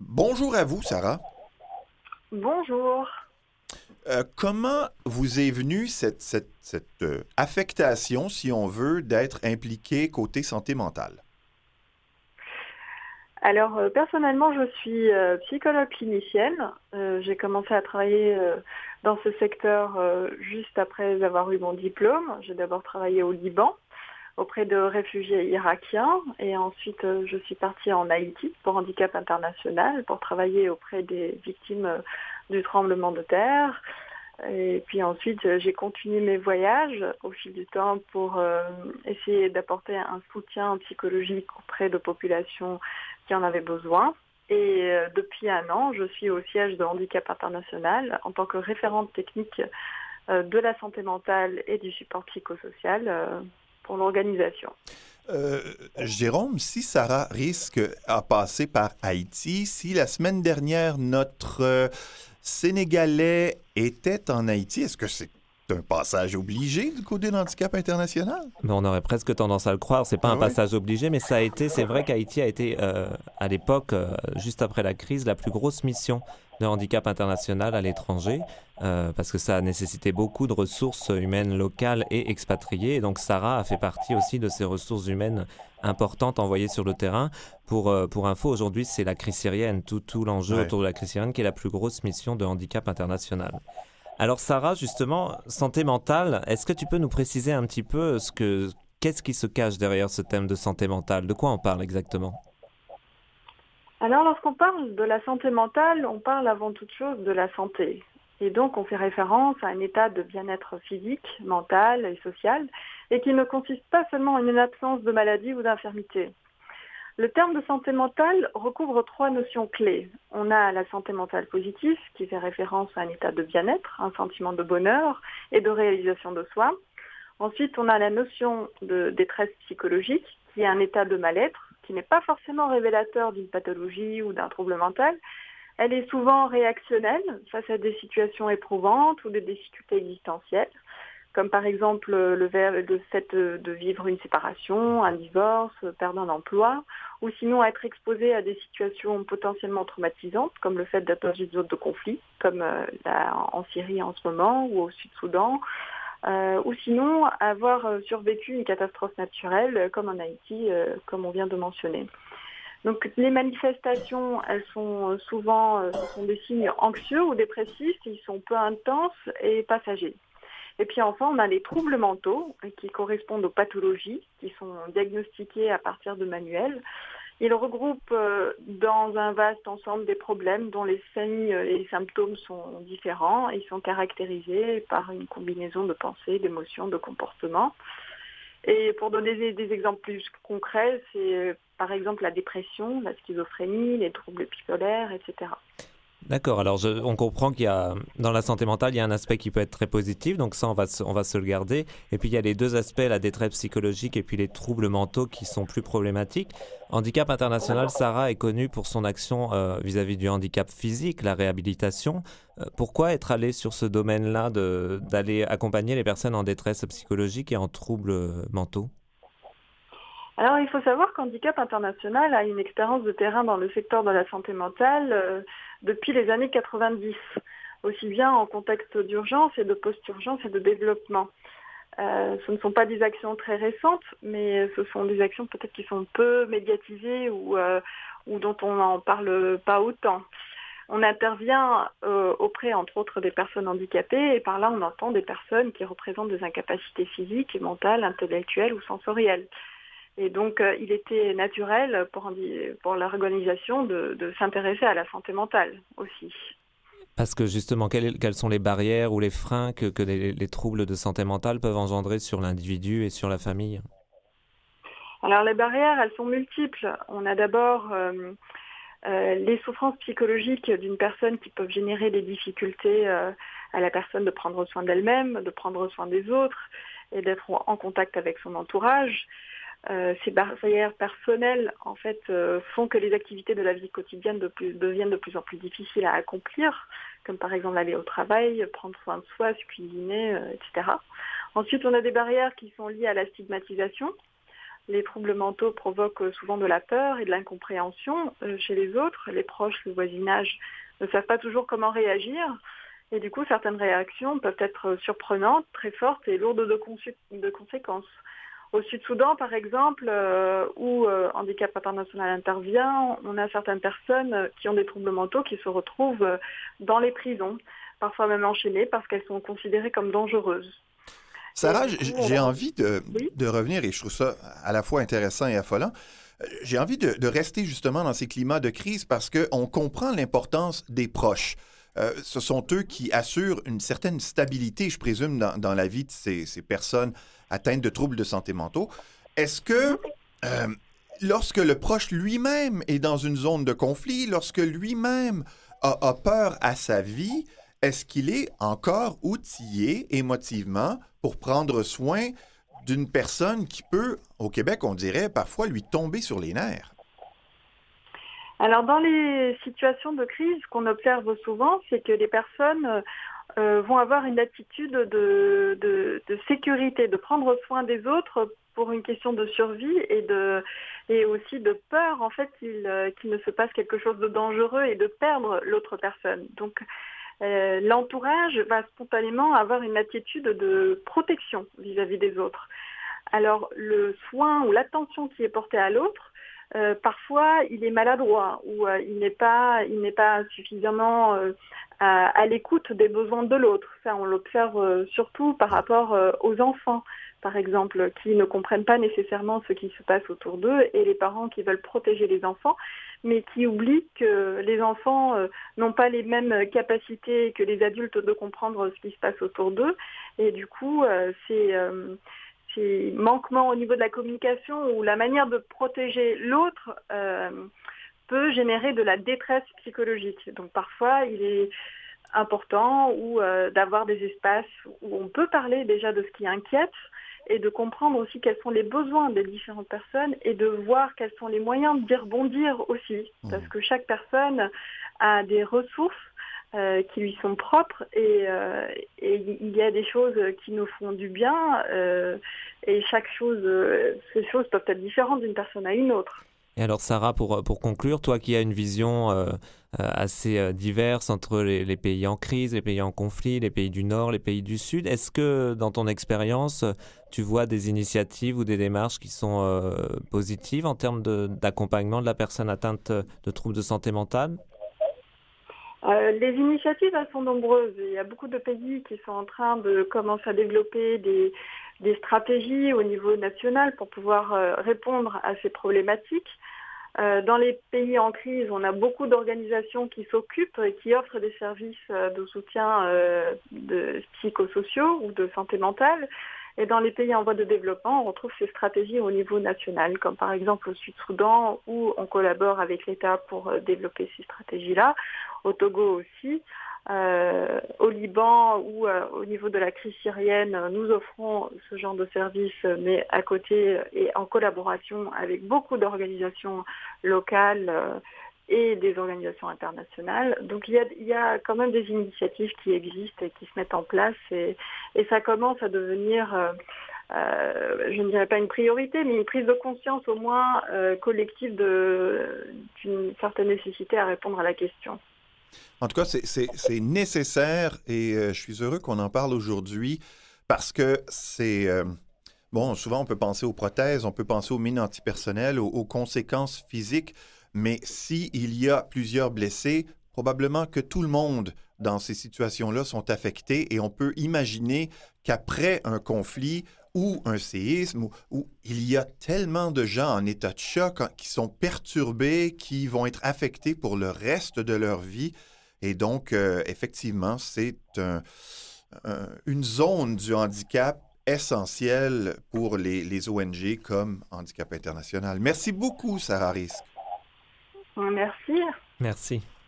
Bonjour à vous, Sarah. Bonjour. Comment vous est venue cette affectation, si on veut, d'être impliqué côté santé mentale? Alors, personnellement, je suis psychologue clinicienne. J'ai commencé à travailler dans ce secteur juste après avoir eu mon diplôme. J'ai d'abord travaillé au Liban auprès de réfugiés irakiens et ensuite je suis partie en Haïti pour Handicap International pour travailler auprès des victimes du tremblement de terre. Et puis ensuite, j'ai continué mes voyages au fil du temps pour essayer d'apporter un soutien psychologique auprès de populations qui en avaient besoin. Et depuis un an, je suis au siège de Handicap International en tant que référente technique de la santé mentale et du support psychosocial pour l'organisation. Euh, Jérôme, si Sarah risque à passer par Haïti, si la semaine dernière notre Sénégalais était en Haïti, est-ce que c'est un passage obligé du côté de l'handicap international? Mais on aurait presque tendance à le croire, c'est pas Ah un oui? passage obligé, mais ça a été, c'est vrai qu'Haïti a été, à l'époque, juste après la crise, la plus grosse mission de handicap international à l'étranger, parce que ça a nécessité beaucoup de ressources humaines locales et expatriées. Et donc Sarah a fait partie aussi de ces ressources humaines importantes envoyées sur le terrain. Pour info, aujourd'hui, c'est la crise syrienne, tout l'enjeu Ouais. autour de la crise syrienne qui est la plus grosse mission de handicap international. Alors Sarah, justement, santé mentale, est-ce que tu peux nous préciser un petit peu qu'est-ce qui se cache derrière ce thème de santé mentale? De quoi on parle exactement? Alors, lorsqu'on parle de la santé mentale, on parle avant toute chose de la santé. Et donc, on fait référence à un état de bien-être physique, mental et social, et qui ne consiste pas seulement en une absence de maladie ou d'infirmité. Le terme de santé mentale recouvre trois notions clés. On a la santé mentale positive, qui fait référence à un état de bien-être, un sentiment de bonheur et de réalisation de soi. Ensuite, on a la notion de détresse psychologique, qui est un état de mal-être, qui n'est pas forcément révélateur d'une pathologie ou d'un trouble mental. Elle est souvent réactionnelle face à des situations éprouvantes ou des difficultés existentielles, comme par exemple le fait de vivre une séparation, un divorce, perdre un emploi, ou sinon être exposé à des situations potentiellement traumatisantes, comme le fait d'être dans une zone de conflit, comme en Syrie en ce moment, ou au Sud-Soudan, ou sinon avoir survécu une catastrophe naturelle comme en Haïti, comme on vient de mentionner. Donc les manifestations, elles sont souvent, ce sont des signes anxieux ou dépressifs, ils sont peu intenses et passagers. Et puis enfin, on a les troubles mentaux qui correspondent aux pathologies, qui sont diagnostiquées à partir de manuels. Ils regroupent dans un vaste ensemble des problèmes dont les signes et les symptômes sont différents. Ils sont caractérisés par une combinaison de pensées, d'émotions, de comportements. Et pour donner des exemples plus concrets, c'est par exemple la dépression, la schizophrénie, les troubles bipolaires, etc. D'accord, alors on comprend qu'il y a, dans la santé mentale, il y a un aspect qui peut être très positif, donc ça, on va se le garder. Et puis, il y a les deux aspects, la détresse psychologique et puis les troubles mentaux qui sont plus problématiques. Handicap International, Sarah est connue pour son action vis-à-vis du handicap physique, la réhabilitation. Pourquoi être allé sur ce domaine-là, d'aller accompagner les personnes en détresse psychologique et en troubles mentaux? Alors, il faut savoir qu'Handicap International a une expérience de terrain dans le secteur de la santé mentale depuis les années 90, aussi bien en contexte d'urgence et de post-urgence et de développement. Ce ne sont pas des actions très récentes, mais ce sont des actions peut-être qui sont peu médiatisées ou dont on n'en parle pas autant. On intervient auprès, entre autres, des personnes handicapées, et par là, on entend des personnes qui représentent des incapacités physiques, mentales, intellectuelles ou sensorielles. Et donc, il était naturel pour l'organisation de s'intéresser à la santé mentale aussi. Parce que justement, quelles sont les barrières ou les freins que les troubles de santé mentale peuvent engendrer sur l'individu et sur la famille? Alors, les barrières, elles sont multiples. On a d'abord les souffrances psychologiques d'une personne qui peuvent générer des difficultés à la personne de prendre soin d'elle-même, de prendre soin des autres et d'être en contact avec son entourage. Ces barrières personnelles, en fait, font que les activités de la vie quotidienne deviennent de plus en plus difficiles à accomplir, comme par exemple aller au travail, prendre soin de soi, se cuisiner, etc. Ensuite, on a des barrières qui sont liées à la stigmatisation. Les troubles mentaux provoquent souvent de la peur et de l'incompréhension chez les autres. Les proches, le voisinage ne savent pas toujours comment réagir. Et du coup, certaines réactions peuvent être surprenantes, très fortes et lourdes de conséquences. Au Sud-Soudan, par exemple, où Handicap International intervient, on a certaines personnes qui ont des troubles mentaux qui se retrouvent dans les prisons, parfois même enchaînées parce qu'elles sont considérées comme dangereuses. Sarah, Et du coup, j'ai envie Oui. de revenir, et je trouve ça à la fois intéressant et affolant. J'ai envie de rester justement dans ces climats de crise parce qu'on comprend l'importance des proches. Ce sont eux qui assurent une certaine stabilité, je présume, dans la vie de ces personnes atteintes de troubles de santé mentaux. Est-ce que euh, lorsque le proche lui-même est dans une zone de conflit, lorsque lui-même a peur à sa vie, est-ce qu'il est encore outillé émotivement pour prendre soin d'une personne qui peut, au Québec, on dirait, parfois lui tomber sur les nerfs? Alors, dans les situations de crise, ce qu'on observe souvent, c'est que les personnes vont avoir une attitude de sécurité, de prendre soin des autres pour une question de survie et aussi de peur, en fait, qu'il ne se passe quelque chose de dangereux et de perdre l'autre personne. Donc, l'entourage va spontanément avoir une attitude de protection vis-à-vis des autres. Alors, le soin ou l'attention qui est portée à l'autre, parfois, il est maladroit ou il n'est pas suffisamment à l'écoute des besoins de l'autre. Ça, on l'observe surtout par rapport aux enfants, par exemple, qui ne comprennent pas nécessairement ce qui se passe autour d'eux et les parents qui veulent protéger les enfants, mais qui oublient que les enfants n'ont pas les mêmes capacités que les adultes de comprendre ce qui se passe autour d'eux. Et du coup, ces manquements au niveau de la communication ou la manière de protéger l'autre peut générer de la détresse psychologique. Donc parfois, il est important d'avoir des espaces où on peut parler déjà de ce qui inquiète et de comprendre aussi quels sont les besoins des différentes personnes et de voir quels sont les moyens d'y rebondir aussi. Parce que chaque personne a des ressources qui lui sont propres et il y a des choses qui nous font du bien et ces choses peuvent être différentes d'une personne à une autre. Et alors Sarah, pour conclure, toi qui as une vision assez diverse entre les pays en crise, les pays en conflit, les pays du Nord, les pays du Sud, est-ce que dans ton expérience, tu vois des initiatives ou des démarches qui sont positives en termes d'accompagnement de la personne atteinte de troubles de santé mentale? Les initiatives, elles sont nombreuses. Il y a beaucoup de pays qui sont en train de commencer à développer des stratégies au niveau national pour pouvoir répondre à ces problématiques. Dans les pays en crise, on a beaucoup d'organisations qui s'occupent et qui offrent des services de soutien psychosociaux ou de santé mentale. Et dans les pays en voie de développement, on retrouve ces stratégies au niveau national, comme par exemple au Sud-Soudan, où on collabore avec l'État pour développer ces stratégies-là, au Togo aussi, au Liban, où au niveau de la crise syrienne, nous offrons ce genre de services, mais à côté et en collaboration avec beaucoup d'organisations locales et des organisations internationales. Donc il y a quand même des initiatives qui existent et qui se mettent en place et ça commence à devenir, je ne dirais pas une priorité, mais une prise de conscience au moins collective d'une certaine nécessité à répondre à la question. En tout cas, c'est nécessaire et je suis heureux qu'on en parle aujourd'hui parce que c'est... bon, souvent on peut penser aux prothèses, on peut penser aux mines antipersonnelles, aux conséquences physiques, mais s'il y a plusieurs blessés, probablement que tout le monde dans ces situations-là sont affectés et on peut imaginer qu'après un conflit ou un séisme, où il y a tellement de gens en état de choc qui sont perturbés, qui vont être affectés pour le reste de leur vie. Et donc, effectivement, c'est une zone du handicap essentielle pour les ONG comme Handicap International. Merci beaucoup, Sarah Risk. Merci. Merci.